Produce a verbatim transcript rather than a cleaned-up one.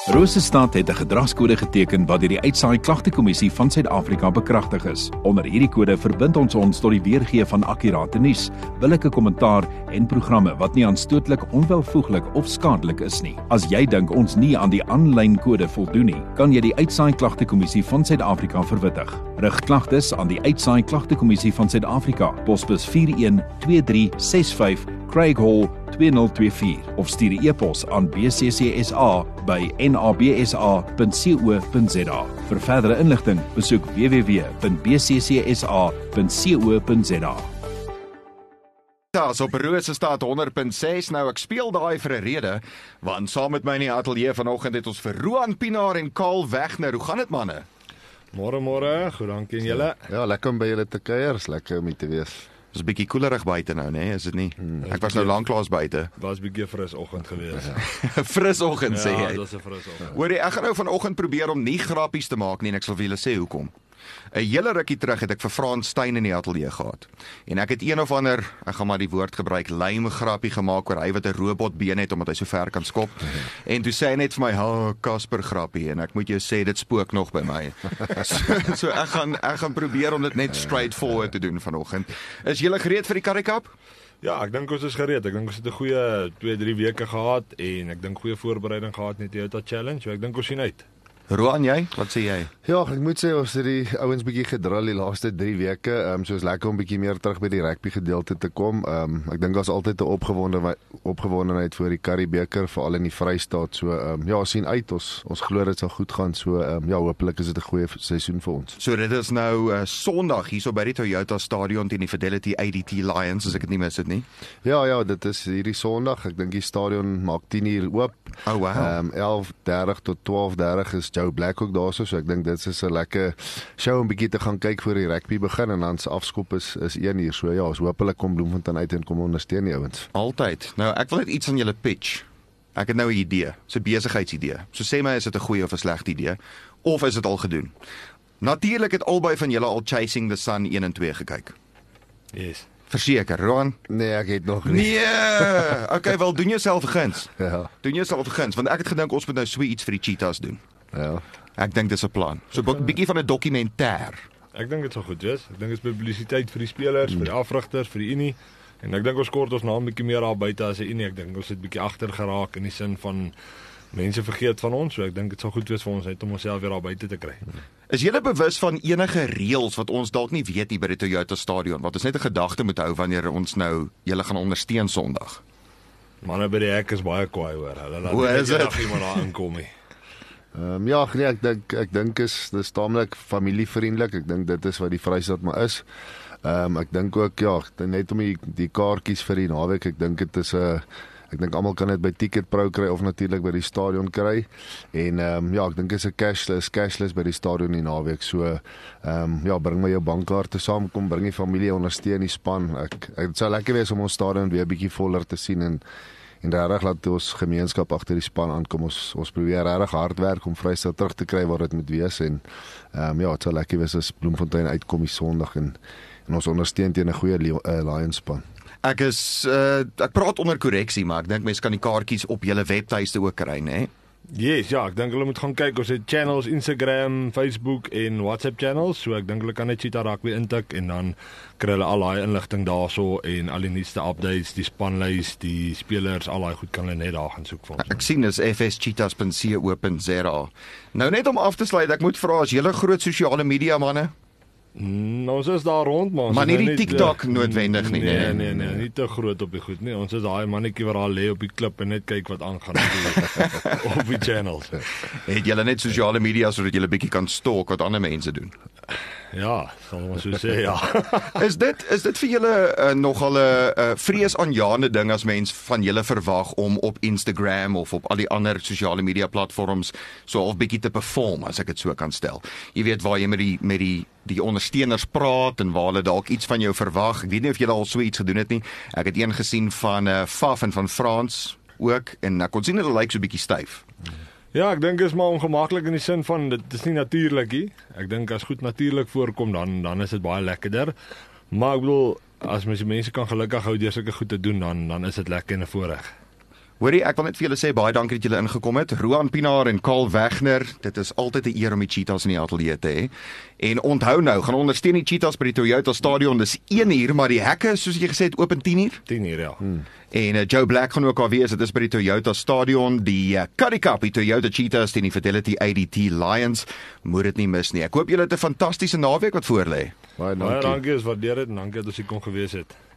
Rosestad het 'n gedragskode geteken wat deur die Uitsaai Klagtekommissie van Suid-Afrika bekragtig is. Onder hierdie kode verbind ons ons tot die weergee van akkurate nuus, billike kommentaar en programme wat nie aanstootlik, onwelvoeglik of skadelik is nie. As jy dink ons nie aan die aanlyn kode voldoen nie, kan jy die Uitsaai Klagtekommissie van Suid-Afrika verwittig. Rig klagtes aan die Uitsaai Klagtekommissie van Suid-Afrika, posbus vier een twee drie ses vyf, Craig Hall twee nul twee vier of stuur 'n e-pos aan b c c s a by n a b s a punt co punt z a. Vir verdere inligting, besoek w w w punt b c c s a punt co punt z a. Daar's op Rosestad honderd punt ses. Nou ek speel daai vir 'n rede, want saam met my in die ateljee vanoggend het ons vir Roan Pinaar en Karl Wegner. Hoe gaan dit, manne? Môre môre, goed dankie en julle. Ja, lekker om by julle te kuier, is lekker om hier te wees. Dit is 'n bietjie koelerig buite nou, né? Is dit nie? Hmm. Ek was nou lanklaas buite. Was 'n bietjie fris oggend gewees. Ja. Fris oggend sê jy. Ja, dit was 'n fris oggend. Hoorie, ek gaan nou vanoggend probeer om nie grappies te maak nie en ek sal vir julle sê hoekom. 'n Hele rukkie terug het ek vir Frans Steyn in die ateljee gehad. En ek het een of ander, ek gaan maar die woord gebruik, lame grappie gemaak oor hy wat 'n robotbeen het omdat hy so ver kan skop. En toe sê hy net vir my, "Ha, oh, Casper grappie." En ek moet jou sê dit spook nog by my. so, so ek gaan ek gaan probeer om dit net straightforward te doen vanoggend. Is julle gereed vir die Currie Cup? Ja, ek dink ons is gereed. Ek dink ons het 'n goeie twee drie weke gehad en ek dink goeie voorbereiding gehad net hier tot challenge. So ek dink ons sien uit. Roan, jy? Wat sê jy? Ja, ek moet sê ons het die ouens bietjie gedrill die laaste drie weke. Ehm um, so is lekker om bietjie meer terug by die rugby gedeelte te kom. Ehm um, ek dink daar's altyd 'n opgewondenheid opgewondenheid vir die Currie beker, veral in die Vrystaat. So ehm um, ja, ons sien uit. Ons ons glo dit sal goed gaan. So ehm um, ja, hopelik is dit 'n goeie seisoen vir ons. So dit is nou uh, Sondag hierso by die Toyota Stadion teen die Fidelity A D T Lions, as ek dit nie mis het nie. Ja, ja, dit is hierdie Sondag. Ek dink die stadion maak tien uur oop. Oh wow. Ehm um, elf dertig tot twaalf dertig is Joe Black ook daar. So ek dink dit is 'n lekker show om bietjie te gaan kyk voor die rugby begin en dan se afskop is is een uur. So ja, ons hopelik kom Bloemfontein uit en kom ondersteun die ouens. Altyd. Nou ek wil net iets aan julle pitch. Ek het nou 'n idee, so 'n besigheidsidee. So sê my, is dit 'n goeie of 'n slegte idee of is dit al gedoen? Natuurlik het albei van julle al Chasing the Sun een en twee gekyk. Yes. Verseker, Roan? Nee, ek het nog nie. Nee. Okay, wel doen jouself 'n guns. Ja. Doen jouself 'n guns, want ek het gedink ons moet nou so iets vir die cheetahs doen. Ja. Ek dink dis 'n plan. So 'n bietjie van 'n dokumentêr. Ek dink dit sal goed wees. Ek dink dit is publisiteit vir die spelers, mm. vir die afrigters, vir die Unie. En ek dink ons kort ons naam bietjie meer daar buite as die Unie. Ek dink ons het bietjie agter geraak in die sin van mense vergeet van ons. So ek dink dit sal goed wees vir ons net om onsself weer daar buite te kry. Is julle bewus van enige reëls wat ons dalk nie weet hier by die Toyota Stadion wat ons net 'n gedagte moet hou wanneer ons nou julle gaan ondersteun Sondag? Manne by die hek is baie kwaai hoor. Hulle laat Hoe is net dit? nog iemand daar inkom nie. Ehm um, ja, nee, ek dink ek dink is dis taamlik familievriendelik. Ek dink dit is wat die Vrystaat maar is. Ehm um, ek dink ook ja, net om die, die kaartjies vir die naweek, ek dink dit is 'n uh, ek dink almal kan dit by Ticketpro kry of natuurlik by die stadion kry. En ehm um, ja, ek dink is 'n cashless, cashless by die stadion die naweek. So ehm um, ja, bring my jou bankkaarte saam, kom bring die familie, ondersteun die span. Ek dit sou lekker wees om ons stadion weer 'n bietjie voller te sien en en regtig laat ons gemeenskap agter die span aankom. Ons ons probeer regtig hard werk om Vrystaat terug te kry waar dit moet wees en ehm um, ja, dit sou lekker wees as Bloemfontein uitkom die Sondag en en ons ondersteun teen 'n goeie uh, Lions span. Ek is uh, ek praat onder korreksie, maar ek dink mense kan die kaartjies op julle webtuiste ook kry, né? Yes, ja, ek dink hulle moet gaan kyk. Ons het channels, Instagram, Facebook en WhatsApp channels. So ek dink hulle kan net Cheetah Rugby intik en dan kry hulle al daai inligting daarso en al die nuutste updates, die spanlys, die spelers, al daai goed kan hulle net daar gaan soek vir ons. Ek sien dis f s cheetahs punt co punt z a. Nou net om af te sluit, ek moet vra, as julle groot sosiale media manne? Mm, ons is daar rond, maar ons Maar nie is die nou TikTok uh, noodwendig nie, nee, nee. nee, nee, nie te groot op die goed nie. Ons is daai mannetjie wat daar lê op die klip en net kyk wat aangaan op, op die channels. Het julle net sosiale media sodat julle bietjie kan stalk wat ander mense doen? Ja, sal ons so sê, ja. Is dit is dit vir julle uh, nogal 'n uh, vreesaanjaende ding as mens van julle verwag om op Instagram of op al die ander sosiale media platforms so half bietjie te perform, as ek dit so kan stel? Jy weet waar jy met die met die die ondersteuners praat en waar hulle dalk iets van jou verwag. Ek weet nie of julle al so iets gedoen het nie. Ek het een gesien van uh, Faf en van Frans ook en ek kon sien hulle lyk so bietjie styf. Ja, ek dink is maar ongemaklik in die sin van dit is nie natuurlik nie. Ek dink as goed natuurlik voorkom dan dan is dit baie lekkerder. Maar ek bedoel as mens mense kan gelukkig hou deur sulke goed te doen dan dan is dit lekker en 'n voorreg. Hoorie, ek wil net vir julle sê baie dankie dat julle ingekom het. Roan Pinaar en Karl Wegner, dit is altyd 'n eer om die Cheetahs in die ateljee te hê. En onthou nou, gaan ondersteun die Cheetahs by die Toyota Stadion. Dis een uur, maar die hekke, soos jy gesê het, oop tien uur. tien uur, ja. Hmm. En uh, Joe Black gaan ook al wees, dit is by die Toyota Stadion, die uh, Currie Cup, die Toyota Cheetahs teen die Fidelity A D T Lions. Moet dit nie mis nie. Ek hoop julle het 'n fantastiese naweek wat voor lê. Baie Baie dankie. dankie, is waardeer dit en dankie dat ons hier kon gewees het.